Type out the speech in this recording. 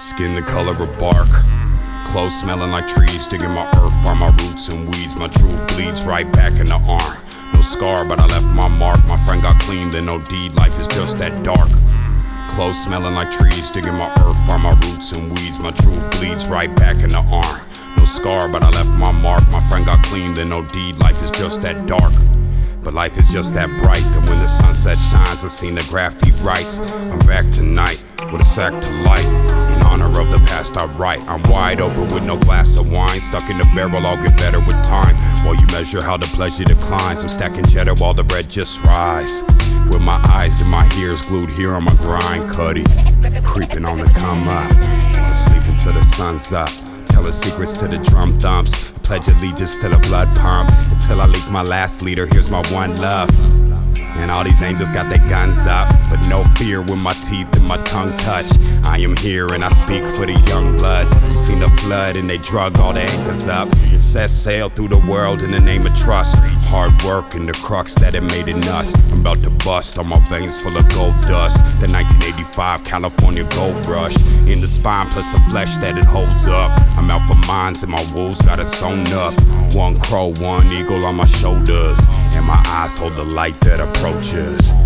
Skin the color of bark, clothes smelling like trees. Digging my earth, find my roots and weeds. My truth bleeds right back in the arm. No scar, but I left my mark. My friend got clean, then no deed. Life is just that dark. Clothes smelling like trees. Digging my earth, find my roots and weeds. My truth bleeds right back in the arm. No scar, but I left my mark. My friend got clean, then no deed. Life is just that dark. But life is just that bright, that when the sunset shines, I've seen the graffiti rights. I'm back tonight with a sack to light. In honor of the past I write. I'm wide open with no glass of wine. Stuck in the barrel, I'll get better with time. While you measure how the pleasure declines, I'm stacking cheddar while the bread just rise. With my eyes and my ears glued here on my grind, Cuddy creeping on the come up. I'm sleeping till the sun's up, telling secrets to the drum thumps. Pledge allegiance to the blood pump until I leak my last liter. Here's my one love. And all these angels got their guns up, but no fear when my teeth and my tongue touch. I am here and I speak for the young bloods who seen the flood and they drug all the anchors up and set sail through the world in the name of trust. Hard work and the crux that it made in us. I'm about to bust on my veins full of gold dust. The 1985 California gold rush in the spine plus the flesh that it holds up. I'm out for mines and my wolves got it sewn up. One crow, one eagle on my shoulders, and my eyes hold the light that approaches.